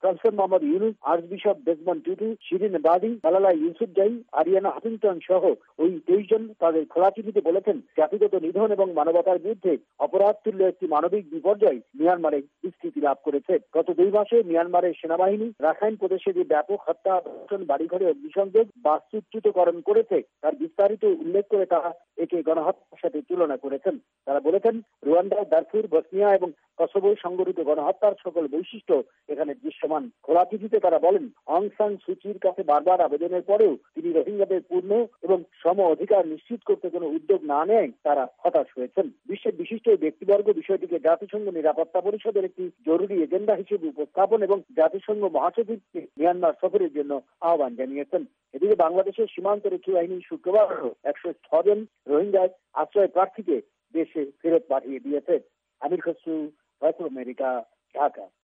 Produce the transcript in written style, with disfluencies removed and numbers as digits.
Professor Muhammad Yunus, archbishop Desmond Tutu, Shirin Ebadi, Malala Yousafzai, Ariana Huffington সহ ওই 23 জন তাদের খোলা চিঠিতে বলেছেন জাতিগত নিধন এবং মানবতার বিরুদ্ধে অপরাধ তুল্য একটি মানবিক বিপর্যয় মিয়ানমারে বিস্তৃতি লাভ করেছে। গত 2 মাসে মিয়ানমারের সেনাবাহিনী রাখাইন প্রদেশে যে ব্যাপক হত্যা, বাড়িঘরে অগ্নিসংযোগ, বাস্তুচ্যুতকরণ করেছে তার বিস্তারিত উল্লেখ করে তারা একে গণহত্যার সাথে তুলনা করেছেন। তারা বলেছেন রুয়ান্ডা, দারফুর, বসনিয়া এবং কসোভো সংগঠিত গণহত্যার সকল বৈশিষ্ট্য এখানে দৃশ্যমান। খোলা চিঠিতে তারা বলেন অং সান সুচির কাছে বারবার আবেদনের পরেও তিনি রোহিঙ্গাদের পূর্ণ এবং সম অধিকার নিশ্চিত করতে কোনো উদ্যোগ না নেয় তারা হতাশ হয়েছেন। বিশ্বের বিশিষ্ট ব্যক্তিবর্গ বিষয়টিকে জাতিসংঘ নিরাপত্তা পরিষদের একটি জরুরি এজেন্ডা হিসেবে উপস্থাপন এবং জাতিসংঘ মহাসচিবকে মিয়ানমার সফরের জন্য আহ্বান জানিয়েছেন। এদিকে বাংলাদেশের সীমান্তরক্ষী বাহিনী শুক্রবার 106 জন রোহিঙ্গা আশ্রয় প্রার্থীকে দেশে ফেরত পাঠিয়ে দিয়েছে। Amir Khasru, Voice of America, Dhaka.